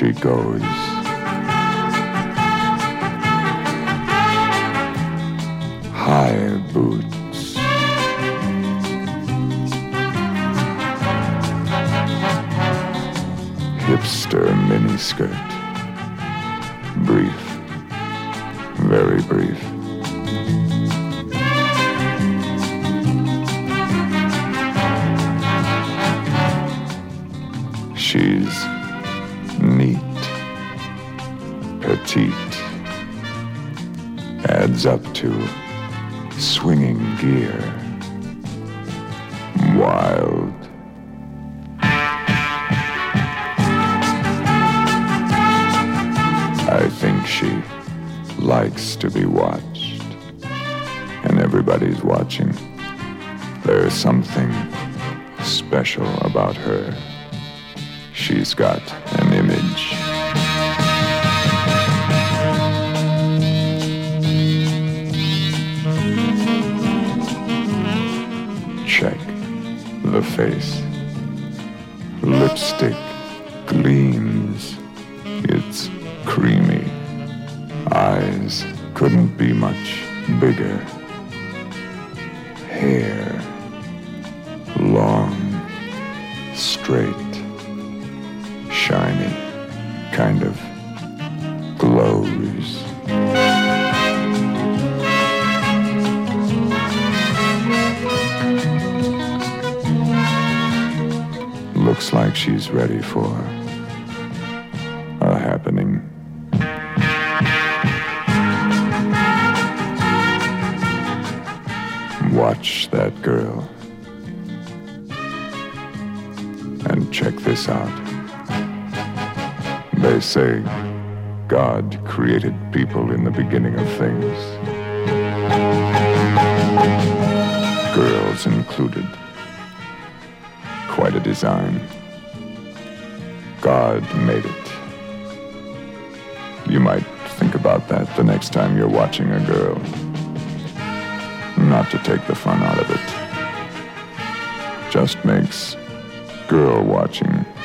she goes. High boots. Hipster miniskirt. Brief. Very brief. She's neat, petite, adds up to swinging gear, wild. I think she likes to be watched, and everybody's watching. There's something special about her. She's got an image. Check the face. Lipstick gleams. It's creamy. Eyes couldn't be much bigger. Hair long, straight, shiny, kind of glows. Looks like she's ready for a happening. Watch that girl. And check this out. They say God created people in the beginning of things. Girls included. Quite a design. God made it. You might think about that the next time you're watching a girl. Not to take the fun out of it. Just makes girl watching